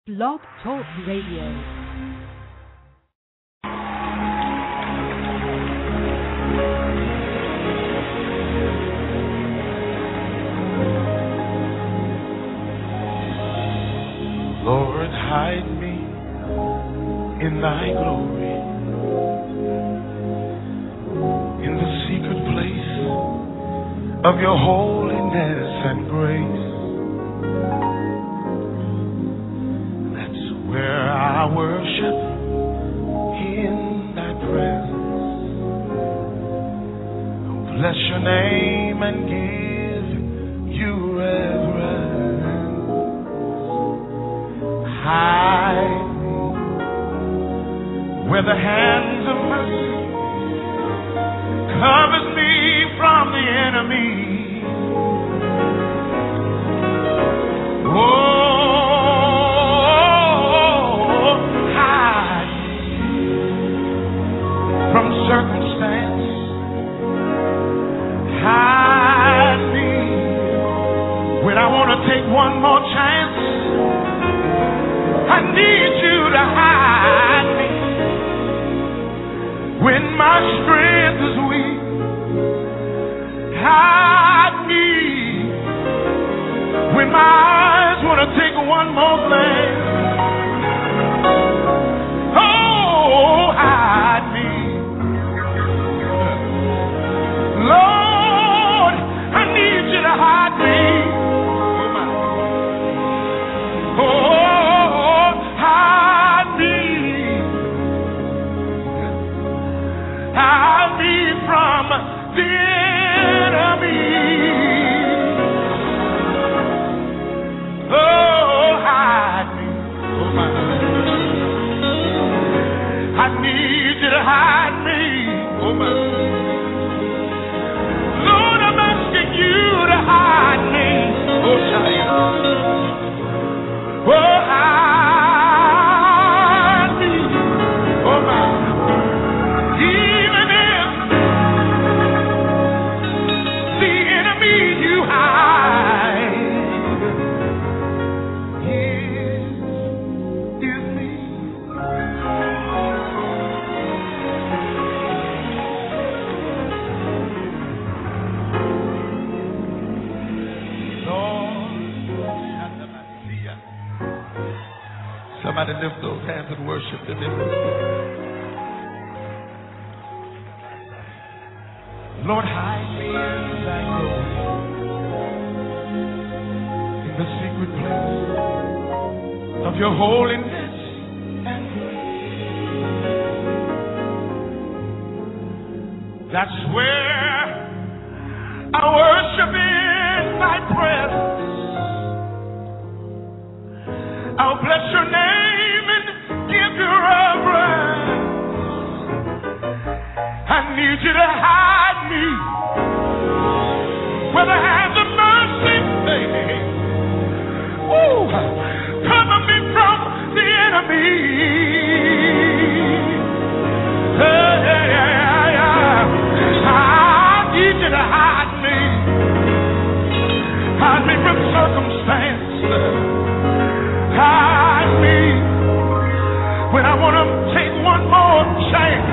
Blog Talk Radio. Lord, hide me in thy glory, in the secret place of your holiness and grace. That's where I worship in thy presence. I'll bless your name and give you reverence. Hide me where the hands of mercy covers me from the enemy. Oh, hide me from circumstance. Hide me when I want to take one more chance. I need you to hide me when my strength is weak. Hide me when my eyes want to take one more glance. Oh, hide me. Lord, I need you to hide me. Oh, hide me from the enemy. Oh, hide me. Oh, my. I need you to hide me. Oh, my. Lord, I'm asking you to hide me. Oh, child. Oh, hide me. Oh, my. Somebody lift those hands and worship Him. Lord, hide me in thy glory, in the secret place of your holiness and grace. That's where I worship in thy presence. I'll bless your name and give you reverence. I need you to hide me where the hands of mercy cover me from the enemy. I need you to hide me. Hide me from circumstance. Hide me when I want to take one more chance.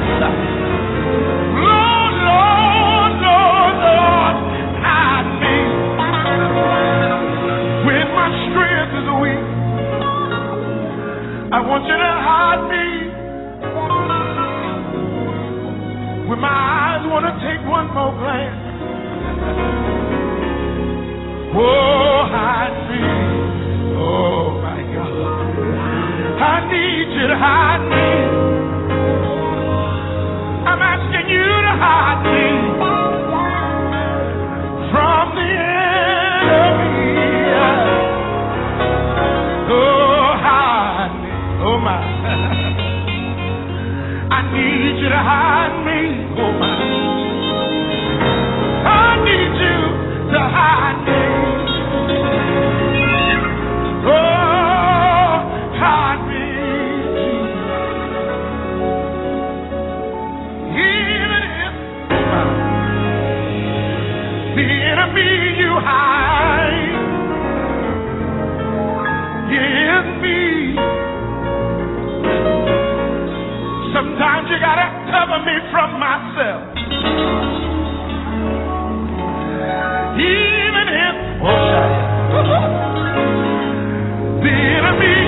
Lord, Lord, Lord, Lord, hide me when my strength is weak. I want you to hide me when my eyes want to take one more glance. Oh, hide me. Oh, my God. I need you to hide me. I'm asking you to hide me from the enemy. Oh, hide me. Oh, my. I need you to hide me. Oh, my. I need you to hide me. You hide in me.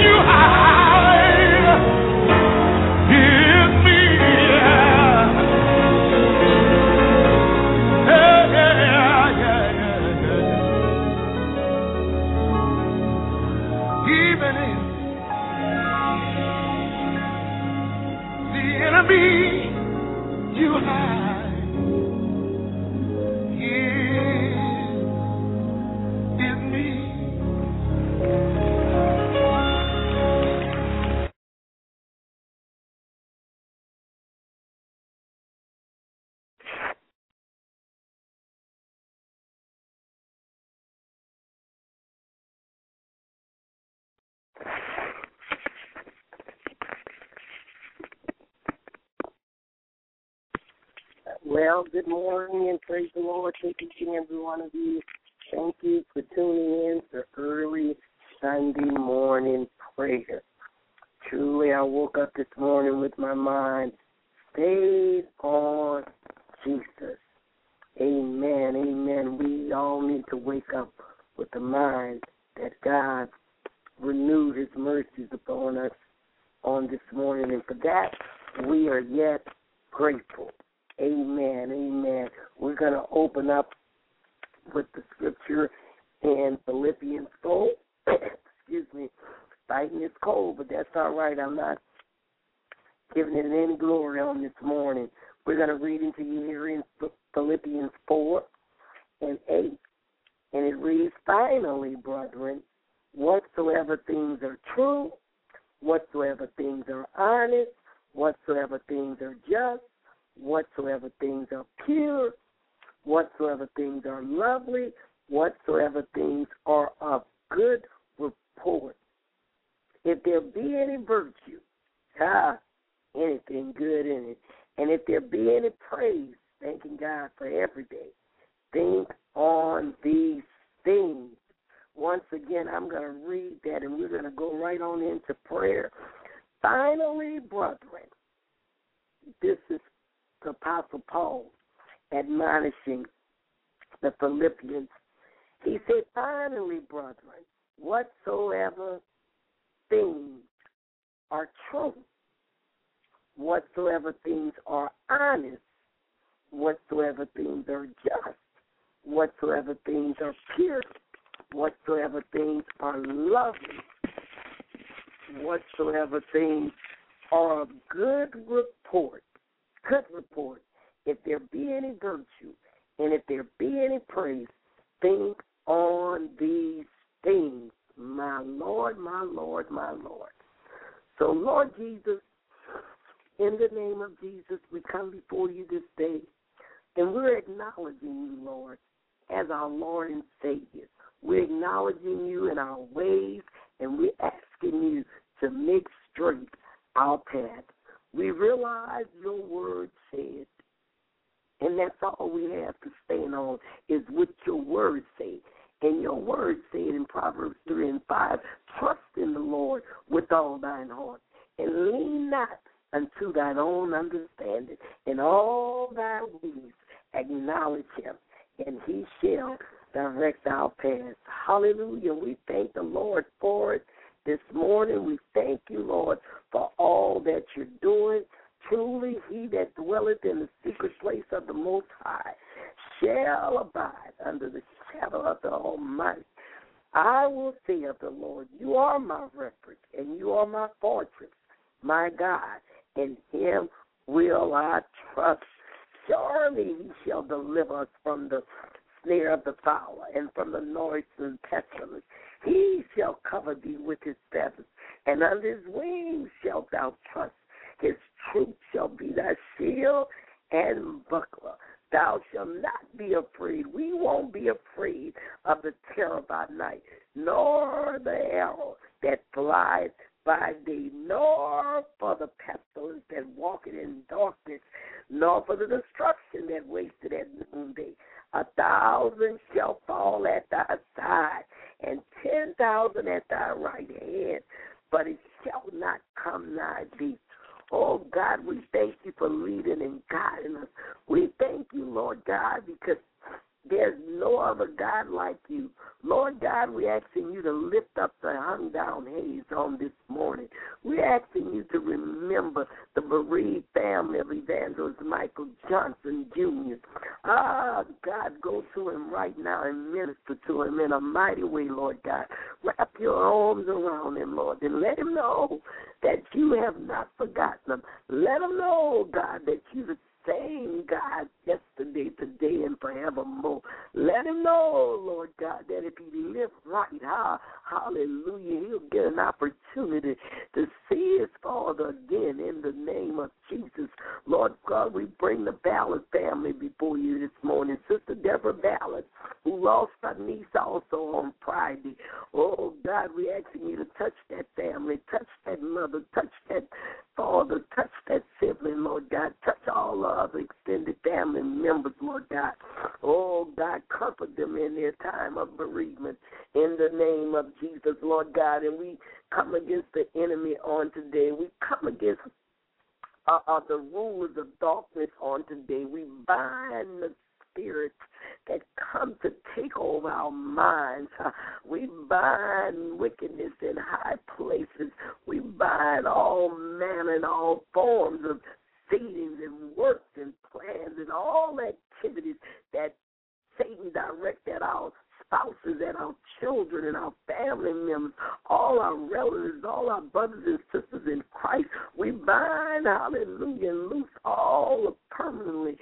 you high is me. Yeah, yeah, yeah, yeah. Even if the enemy you hide is me. Well, good morning and praise the Lord to each and every one of you. Thank you for tuning in for early Sunday morning prayer. Truly, I woke up this morning with my mind stayed on Jesus. Amen, amen. We all need to wake up with the mind that God renewed his mercies upon us on this morning, and for that, we are yet grateful. Amen, amen. We're going to open up with the scripture in Philippians 4. Excuse me, fighting is cold, but that's all right. I'm not giving it any glory on this morning. We're going to read into you here in Philippians 4 and 8. And it reads, finally, brethren, whatsoever things are true, whatsoever things are honest, whatsoever things are just, whatsoever things are pure, whatsoever things are lovely, whatsoever things are of good report. If there be any virtue, anything good in it, and if there be any praise, thanking God for every day, think on these things. Once again, I'm going to read that, and we're going to go right on into prayer. Finally, brethren, this is the Apostle Paul admonishing the Philippians. He said, finally, brethren, whatsoever things are true, whatsoever things are honest, whatsoever things are just, whatsoever things are pure, whatsoever things are lovely, whatsoever things are of good report, if there be any virtue, and if there be any praise, think on these things, my Lord, my Lord, my Lord. So, Lord Jesus, in the name of Jesus, we come before you this day, and we're acknowledging you, Lord, as our Lord and Savior. We're acknowledging you in our ways, and we're asking you to make straight our path. We realize your word said, and that's all we have to stand on is what your word say. And your word said in Proverbs 3 and 5, trust in the Lord with all thine heart, and lean not unto thine own understanding. In all thy ways acknowledge him, and he shall direct our paths. Hallelujah. We thank the Lord for it this morning. We thank you, Lord, for all that you're doing. Truly, he that dwelleth in the secret place of the Most High shall abide under the shadow of the Almighty. I will say of the Lord, you are my refuge, and you are my fortress, my God. In him will I trust. Surely he shall deliver us from the snare of the fowler and from the noisome pestilence. He shall cover thee with his feathers, and under his wings shalt thou trust. His truth shall be thy shield and buckler. Thou shalt not be afraid. We won't be afraid of the terror by night, nor the arrow that flies by day, nor for the pestilence that walketh in darkness, nor for the destruction that wasteth at noonday. 1,000 shall fall at thy side, and 10,000 at thy right hand, but it shall not come nigh thee. Oh, God, we thank you for leading and guiding us. We thank you, Lord God, because There's no other God like you. Lord God, we're asking you to lift up the hung down haze on this morning. We're asking you to remember the bereaved family of Evangelist Michael Johnson Jr. God, go to him right now and minister to him in a mighty way, Lord God. Wrap your arms around him, Lord, and let him know that you have not forgotten him. Let him know, God, that you're the same God yesterday, today, and forevermore. Let him know, Lord God, that if he lives right, hallelujah, he'll get an opportunity to see his father again in the name of Jesus. Lord God, we bring the Ballard family before you this morning. Sister Deborah Ballard, who lost her niece also on Friday. Oh, God, we're asking you to touch that family, touch that mother, touch that father, touch that sibling, Lord God, touch all the other extended family members, Lord God. Oh, God, comfort them in their time of bereavement in the name of Jesus, Lord God. And we come against the enemy on today. We come against the rulers of darkness on today. We bind the spirits that come to take over our minds. We bind wickedness in high places. We bind all manner and all forms of seedings and works and plans and all activities that Satan directs at our spouses and our children and our family members, all our relatives, all our brothers and sisters in Christ. We bind, hallelujah, and loose all permanently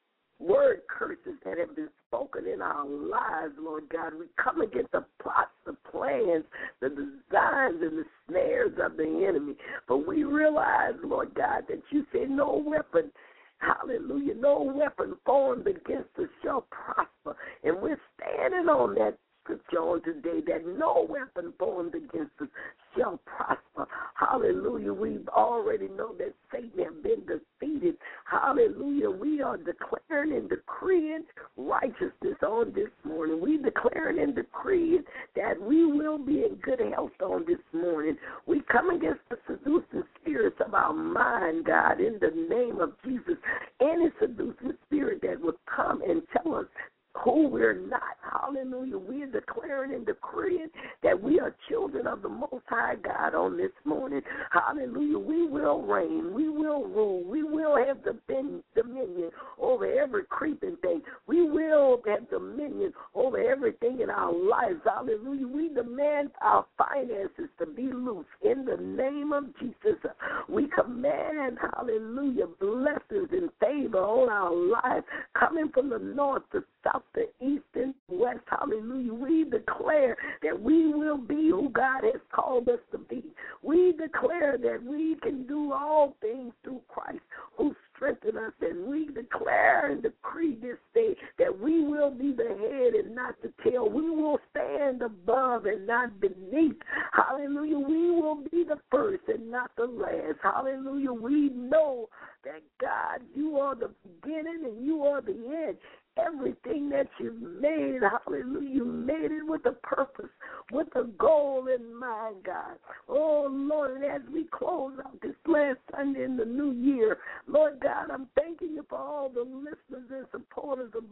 word curses that have been spoken in our lives, Lord God. We come against the plots, the plans, the designs, and the snares of the enemy. But we realize, Lord God, that you say no weapon, hallelujah, no weapon formed against us shall prosper. And we're standing on that scripture on today, that no weapon formed against us shall prosper. Hallelujah. We already know that Satan has been defeated. Hallelujah. We are declaring and decreeing righteousness on this morning. We declaring and decreeing that we will be in good health on this morning. We come against the seducing spirits of our mind, God, in the name of Jesus. Any seducing spirit that will come and tell us who we're not. Hallelujah. We are declaring and decreeing that we are children of the Most High God on this morning. Hallelujah. We will reign. We will rule. We will have dominion over every creeping thing. We will have dominion over everything in our lives. Hallelujah. We demand our finances to be loose in the name of Jesus. We command, hallelujah, blessings and favor on our lives coming from the north, the south, the east, and west. Hallelujah. We declare that we will be who God has called us to be. We declare that we can do all things through Christ who strengthen us, and we declare and decree this day that we will be the head and not the tail. We will stand above and not beneath. Hallelujah. We will be the first and not the last. Hallelujah. We know that, God, you are the beginning and you are the end. Everything that you've made, hallelujah, you made it with a purpose, with a goal in mind, God. Oh, Lord, and as we close out this last Sunday in the new year, Lord God, I'm thanking you for all the listeners and supporters of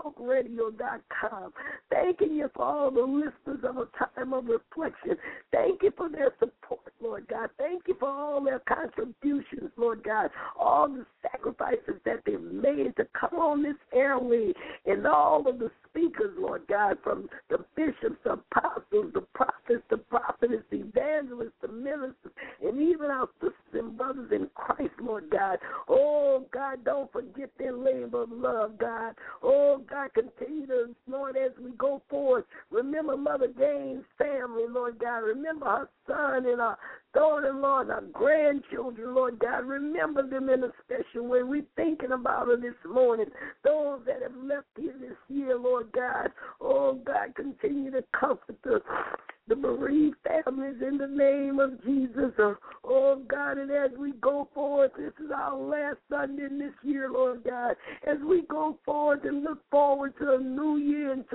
BlogTalkRadio.com. Thanking you for all the listeners of A Time of Reflection. Thank you for their support, Lord God. Thank you for all their contributions, Lord God, all the sacrifices that they've made to come on this airway, and all of the speakers, Lord God, from the bishops, the apostles, the prophets, the prophetess, the evangelists, the ministers, and even our sisters and brothers in Christ, Lord God. Oh, God, don't forget their labor of love, God. Oh, God, continue to, Lord, as we go forward, remember Mother Gaines' family, Lord God. Remember her son and her daughter-in-law and our grandchildren, Lord God. Remember them in a special way. We're thinking about her this morning. Those that have left here this year, Lord God. Oh, God, continue to comfort the bereaved families in the name of Jesus. Oh, God, and as we go forward, this is our last Sunday in this year, Lord God. As we go forward and look forward to a new year in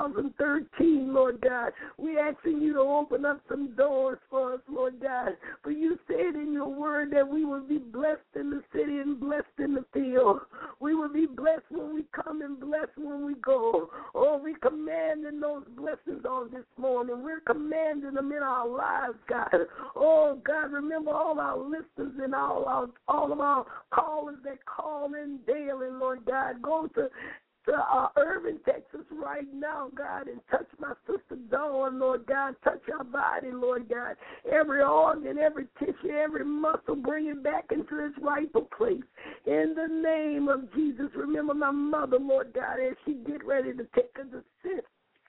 2013, Lord God, we're asking you to open up some doors for us, Lord God. For you said in your word that we will be blessed in the city and blessed in the field. We will be blessed when we come and blessed when we go. those blessings on this morning. We're commanding them in our lives, God. Oh, God, remember all our listeners and all of our callers that call in daily, Lord God. Go to Irving, Texas right now, God, and touch my sister Dawn, Lord God. Touch her body, Lord God. Every organ, every tissue, every muscle, bring it back into its rightful place. In the name of Jesus, remember my mother, Lord God, as she get ready to take a descent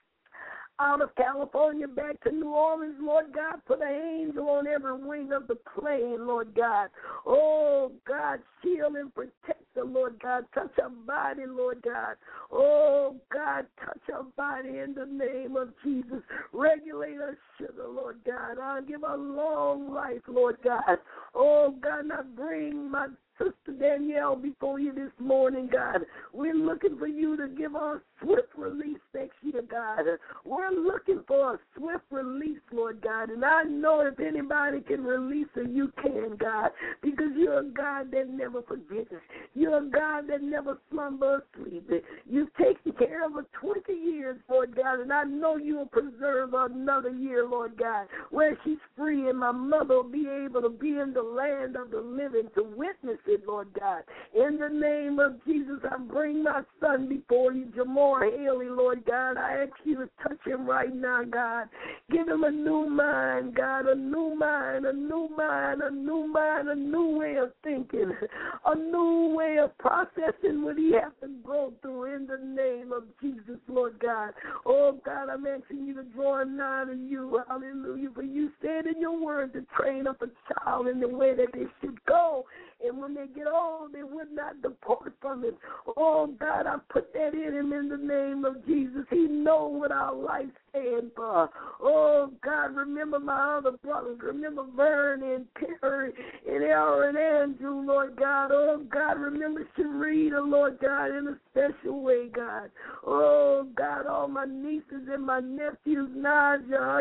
out of California back to New Orleans, Lord God. Put an angel on every wing of the plane, Lord God. Oh, God, shield and protect her, Lord God. Touch her body, Lord God. Oh, God, touch her body in the name of Jesus. Regulate her sugar, Lord God. I'll give her long life, Lord God. Oh, God, now bring my Sister Danielle before you this morning, God. We're looking for you to give us swift release next year, God. We're looking for a swift release, Lord God. And I know if anybody can release her, you can, God, because you're a God that never forgets. You're a God that never slumbers or sleeps. You've taken care of her 20 years, Lord God, and I know you will preserve her another year, Lord God, where she's free and my mother will be able to be in the land of the living to witness it, Lord God. In the name of Jesus, I bring my son before you, Jamar Haley, Lord God. I ask you to touch him right now, God. Give him a new mind, God, a new mind, a new mind, a new mind, a new way of thinking, a new way of processing what he has to go through in the name of Jesus, Lord God. Oh, God, I'm asking you to draw him nigh to you, hallelujah, for you said in your word to train up a child in the way that they should go, and when they get old, they would not depart from it. Oh, God, I put that in him in the name of Jesus. He knows what our life stands for. Oh, God, remember my other brothers. Remember Vern and Terry and Aaron and Andrew, Lord God. Oh, God, remember Sharita, Lord God, in a special way, God. Oh, God, all my nieces and my nephews, Naja,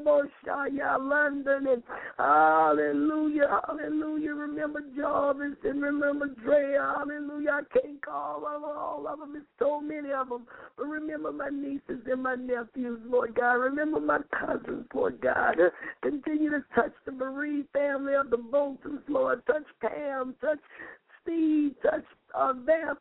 London, and hallelujah, hallelujah. Remember Jarvis and remember Drea, hallelujah. I can't call all of them. There's so many of them. But remember my nieces and my nephews, Lord God. Remember my cousins, Lord God. Continue to touch the bereaved family of the Boltons, Lord. Touch Pam, touch Steve, touch Vamp,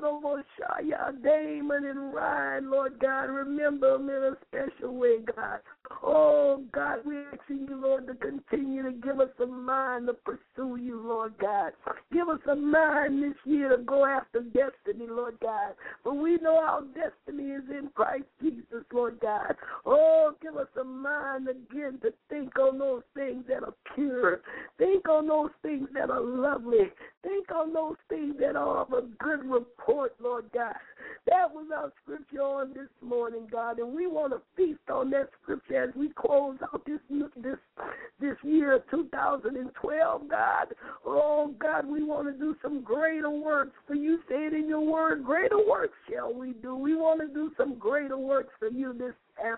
Damon and Ryan, Lord God. Remember them in a special way, God. Oh, God, we're asking you, Lord, to continue to give us a mind to pursue you, Lord God. Give us a mind this year to go after destiny, Lord God. For we know our destiny is in Christ Jesus, Lord God. Oh, give us a mind again to think on those things that are pure. Think on those things that are lovely. Think on those things that are of a good report, Lord God. That was our scripture on this morning, God, and we want to feast on that scripture as we close out this year of 2012, God. Oh, God, we want to do some greater works. For you said in your word, greater works shall we do. We want to do some greater works for you this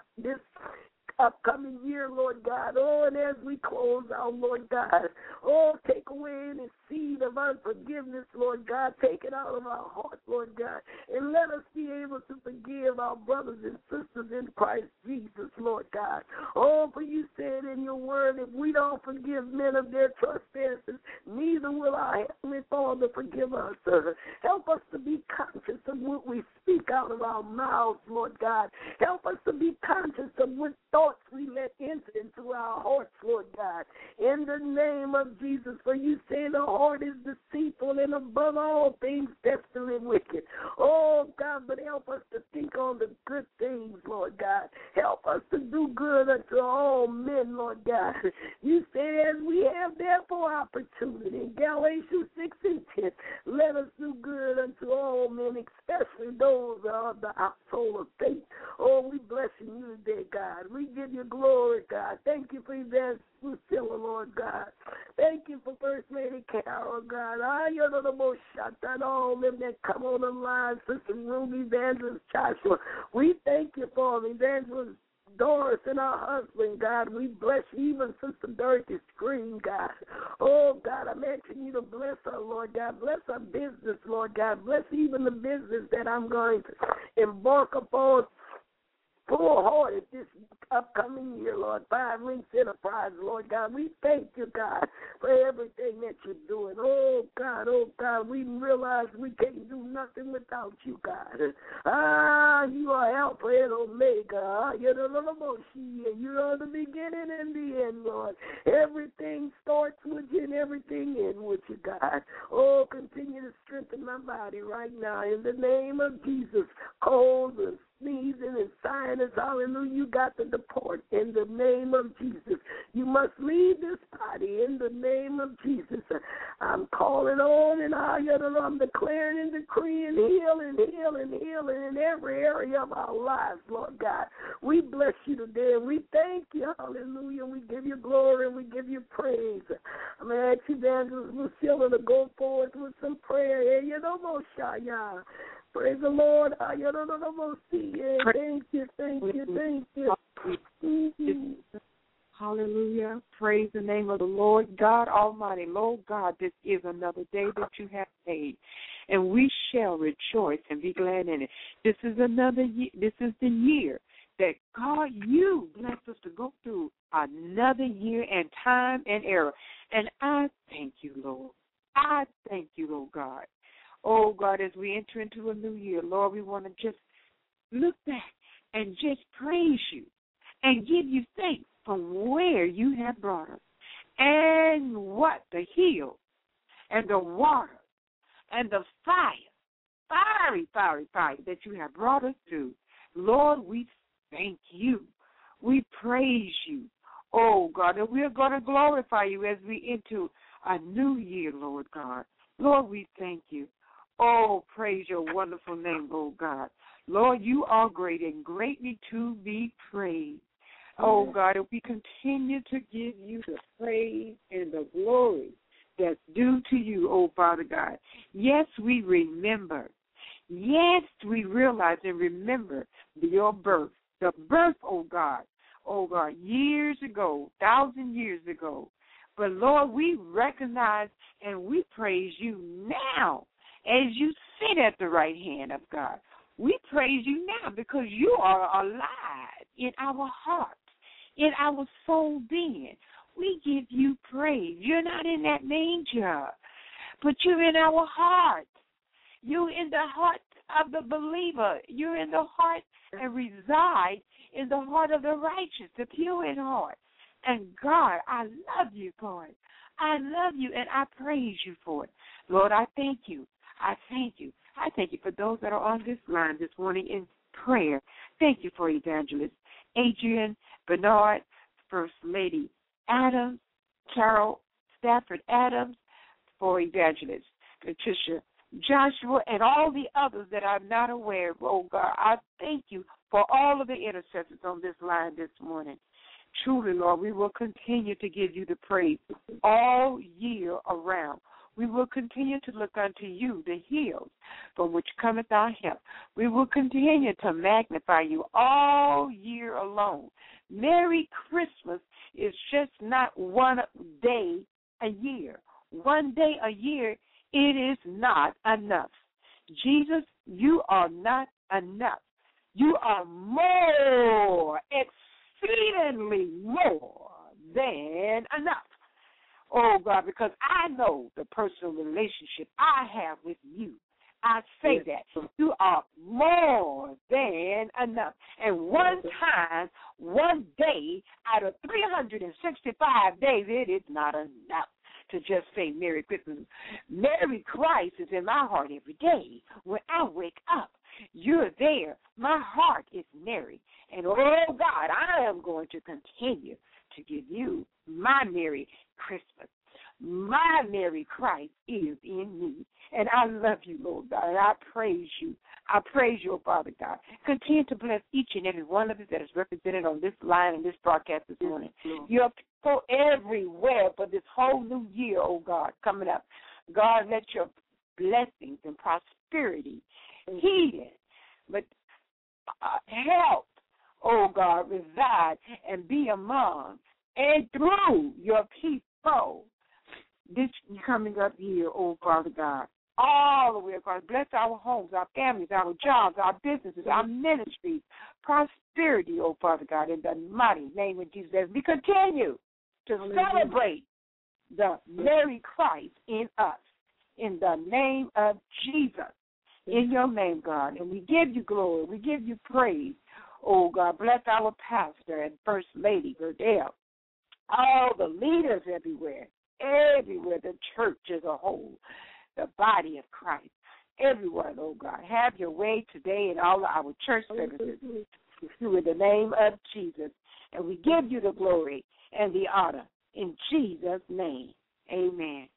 upcoming year, Lord God. Oh, and as we close out, Lord God, oh, take away any seed of unforgiveness, Lord God. Take it out of our heart, Lord God, and let us be able to forgive our brothers and sisters in Christ Jesus, Lord God. Oh, for you said in your word, if we don't forgive men of their trespasses, neither will our Heavenly Father forgive us. Help us to be conscious of what we speak out of our mouths, Lord God. Help us to be conscious of what thoughts we let enter into our hearts, Lord God. In the name of Jesus, for you say the heart is deceitful and above all things desperately wicked. Oh, God, but help us to think on the good things, Lord God. Help us to do good unto all men, Lord God. You say as we have therefore opportunity, in Galatians 6:10, let us do good unto all men, especially those of the household of faith. Oh, we bless you today, God. We give you glory, God. Thank you for Evangelist Lucilla, Lord God. Thank you for First Lady Carol, God. All them that come on the line, Sister Ruby, Evangelist Joshua. We thank you for them, Evangelist Doris and her husband, God. We bless you, even Sister Dorothy Screen, God. Oh, God, I'm asking you to bless her, Lord God. Bless her business, Lord God. Bless even the business that I'm going to embark upon full-hearted this upcoming year, Lord. Five Links Enterprise, Lord God. We thank you, God, for everything that you're doing. Oh, God, we realize we can't do nothing without you, God. You are Alpha and Omega. You're the beginning and the end, Lord. Everything starts with you and everything ends with you, God. Oh, continue to strengthen my body right now in the name of Jesus. Cold and sneezing and sinus, hallelujah, you got to depart in the name of Jesus. You must leave this body in the name of Jesus. I'm calling on and I'm declaring and decreeing healing in every area of our lives, Lord God. We bless you today and we thank you, hallelujah. We give you glory and we give you praise. I'm going to ask you, Evangelist Lucilla, to go forward with some prayer. Praise the Lord. Thank you. Hallelujah. Praise the name of the Lord God Almighty. Lord God, this is another day that you have made, and we shall rejoice and be glad in it. This is another year. This is the year that God, you blessed us to go through another year and time and era. And I thank you, Lord. I thank you, Lord God. Oh, God, as we enter into a new year, Lord, we want to just look back and just praise you and give you thanks from where you have brought us and what the hills and the water and the fiery that you have brought us to. Lord, we thank you. We praise you. Oh, God, and we're going to glorify you as we enter a new year, Lord God. Lord, we thank you. Oh, praise your wonderful name, oh God. Lord, you are great and greatly to be praised. Oh, God, and we continue to give you the praise and the glory that's due to you, oh, Father God. Yes, we remember. Yes, we realize and remember your birth. The birth, oh, God, years ago, 1,000 years ago. But, Lord, we recognize and we praise you now. As you sit at the right hand of God, we praise you now because you are alive in our hearts, in our soul being. We give you praise. You're not in that manger, but you're in our hearts. You're in the heart of the believer. You're in the heart and reside in the heart of the righteous, the pure in heart. And God, I love you for it. I love you and I praise you for it. Lord, I thank you. I thank you. I thank you for those that are on this line this morning in prayer. Thank you for Evangelist Adrian Bernard, First Lady Adams, Carol Stafford Adams, for Evangelist Patricia Joshua, and all the others that I'm not aware of. Oh, God, I thank you for all of the intercessors on this line this morning. Truly, Lord, we will continue to give you the praise all year around. We will continue to look unto you, the hills, from which cometh our help. We will continue to magnify you all year alone. Merry Christmas is just not one day a year. One day a year, it is not enough. Jesus, you are not enough. You are more, exceedingly more than enough. Oh, God, because I know the personal relationship I have with you. I say that. You are more than enough. And one time, one day out of 365 days, it is not enough to just say Merry Christmas. Merry Christ is in my heart every day. When I wake up, you're there. My heart is merry. And, oh, God, I am going to continue to give you my Merry Christmas. My Merry Christ is in me. And I love you, Lord God, and I praise you. I praise you, Father God. Continue to bless each and every one of us that is represented on this line and this broadcast this morning. Your people everywhere for this whole new year, oh God, coming up. God, let your blessings and prosperity, healing, but help, oh God, reside and be among and through your people this coming up here, oh Father God. all the way across. Bless our homes, our families, our jobs, our businesses, our ministries, prosperity, oh Father God, in the mighty name of Jesus. As we continue to celebrate the Mary Christ in us, in the name of Jesus, in your name, God. And we give you glory. We give you praise. Oh, God, bless our pastor and First Lady, Verdell, all the leaders everywhere, the church as a whole, the body of Christ, everyone, oh, God. Have your way today in all of our church services through the name of Jesus. And we give you the glory and the honor in Jesus' name. Amen.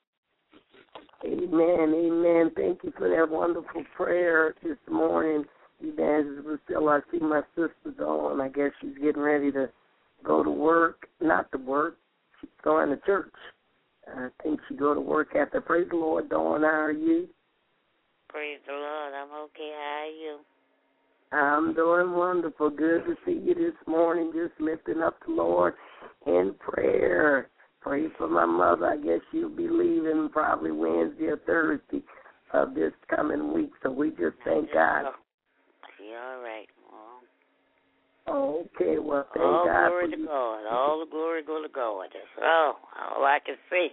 Amen, amen. Thank you for that wonderful prayer this morning, Evangelist Priscilla. I see my sister's on. I guess she's getting ready to go to work. Not to work. She's going to church. I think she go to work after. Praise the Lord, Dawn. How are you? Praise the Lord. I'm okay. How are you? I'm doing wonderful. Good to see you this morning. Just lifting up the Lord in prayer. Pray for my mother. I guess she'll be leaving probably Wednesday or Thursday of this coming week. So we just thank God. She all right, Mom. Okay, well, thank all God. All glory to God. All the glory go to God. That's all I can say.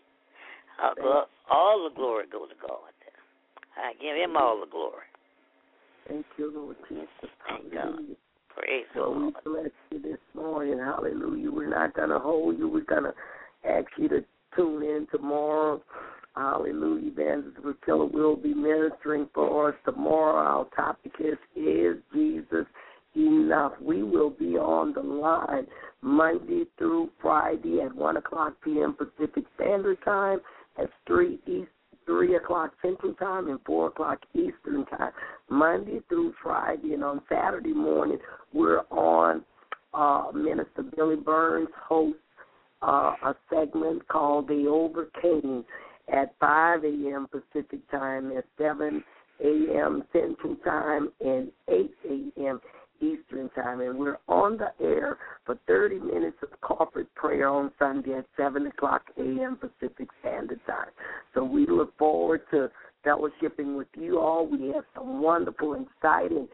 All the glory go to God. I give him all the glory. Thank you, Lord Jesus. Thank God. Praise the Lord. We bless you this morning. Hallelujah. We're not going to hold you. We're going to ask you to tune in tomorrow. Hallelujah. Evangelist Priscilla will be ministering for us tomorrow. Our topic is Jesus enough. We will be on the line Monday through Friday at 1 o'clock p.m. Pacific Standard Time. That's 3 o'clock Central Time and 4 o'clock Eastern Time, Monday through Friday. And on Saturday morning, we're on Minister Billy Burns hosts a segment called The Overcame at 5 a.m. Pacific Time, at 7 a.m. Central Time, and 8 a.m. Eastern Time. And we're on the air for 30 minutes of corporate prayer on Sunday at 7 o'clock a.m. Pacific Standard Time. So we look forward to fellowshipping with you all. We have some wonderful, exciting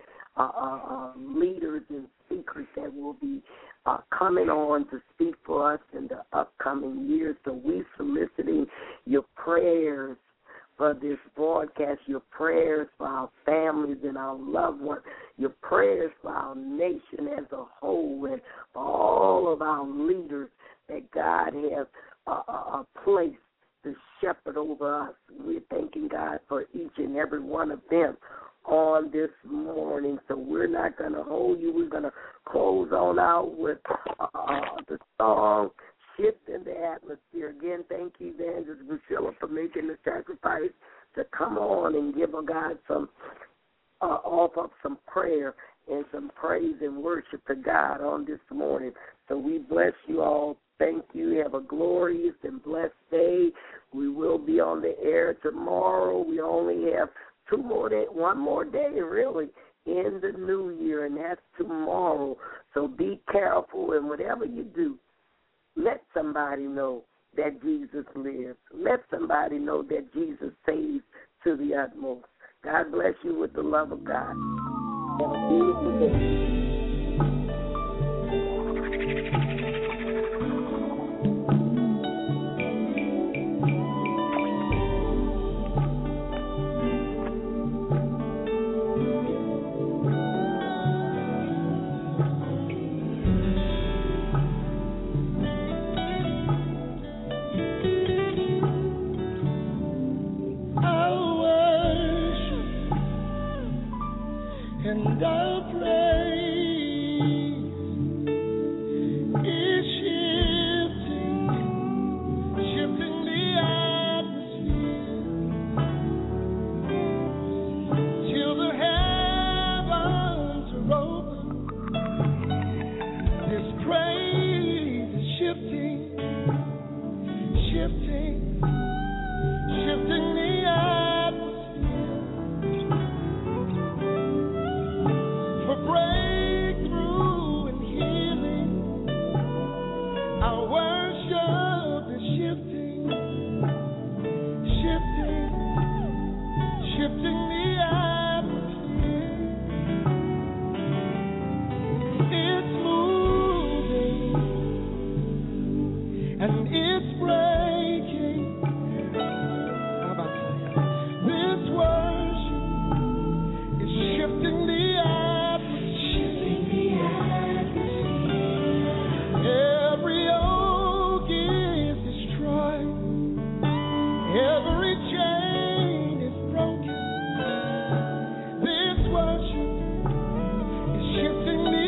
leaders and speakers that will be coming on to speak for us in the upcoming years. So we're soliciting your prayers for this broadcast, your prayers for our families and our loved ones, your prayers for our nation as a whole, and for all of our leaders that God has placed to shepherd over us. We're thanking God for each and every one of them on this morning. So we're not going to hold you. We're going to close on out with the song Shift in the Atmosphere. Again, thank you, Evangelist Priscilla, for making the sacrifice to come on and give God some offer up some prayer and some praise and worship to God on this morning. So we bless you all. Thank you. Have a glorious and blessed day. We will be on the air tomorrow. We only have one more day, really, in the new year, and that's tomorrow. So be careful, and whatever you do, let somebody know that Jesus lives. Let somebody know that Jesus saves to the utmost. God bless you with the love of God. Have a beautiful day. And I'll pray. Every chain is broken. This worship is shifting the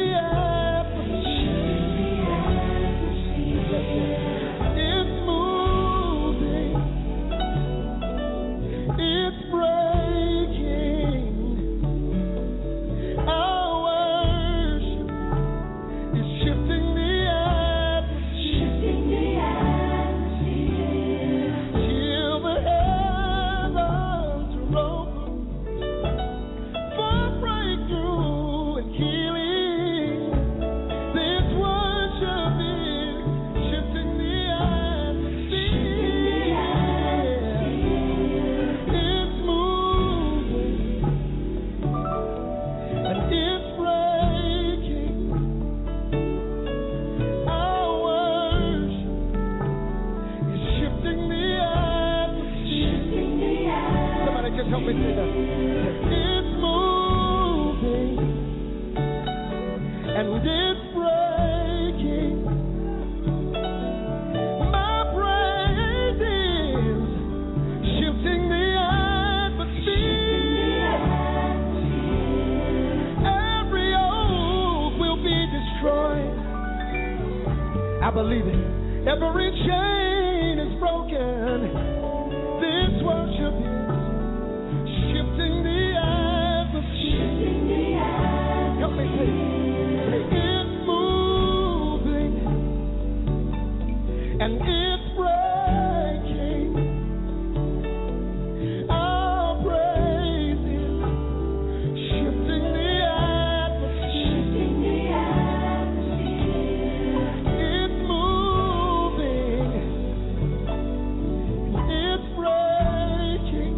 atmosphere. It's moving. It's breaking. Our worship is shifting the till the heavens are open for breakthrough and healing. This worship is shifting the atmosphere. It's moving and it's breaking. Our worship is shifting the atmosphere. Somebody just help me say that. It's moving and it's breaking. My praise is shifting the atmosphere. Every oath will be destroyed. I believe it. Every chain is broken. This worship is shifting the atmosphere. Help me say, it's moving and it's breaking. Our praise is shifting the atmosphere. It's moving. It's breaking.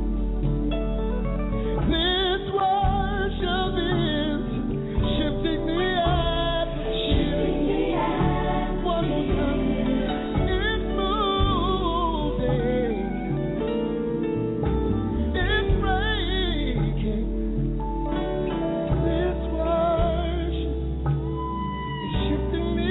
This worship is shifting the atmosphere. One more time. It's moving. It's breaking. This worship is shifting the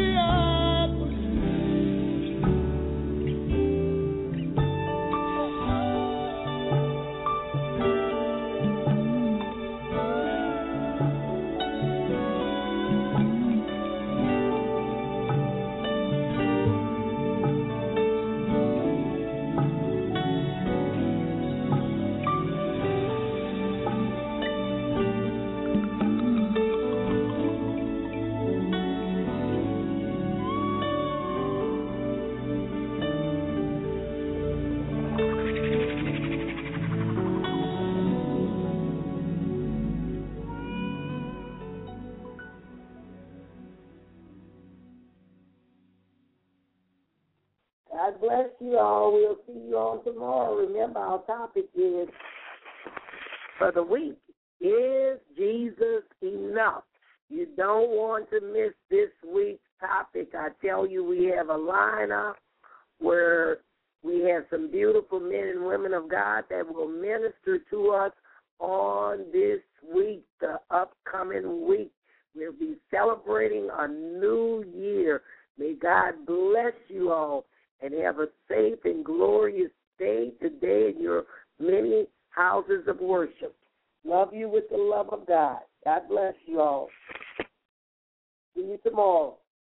God bless you all. We'll see you on tomorrow. Remember, our topic is for the week, is Jesus enough? You don't want to miss this week's topic. I tell you, we have a lineup where we have some beautiful men and women of God that will minister to us on this week, the upcoming week. We'll be celebrating a new year. May God bless you all and have a safe and glorious day today in your many houses of worship. Love you with the love of God. God bless you all. See you tomorrow.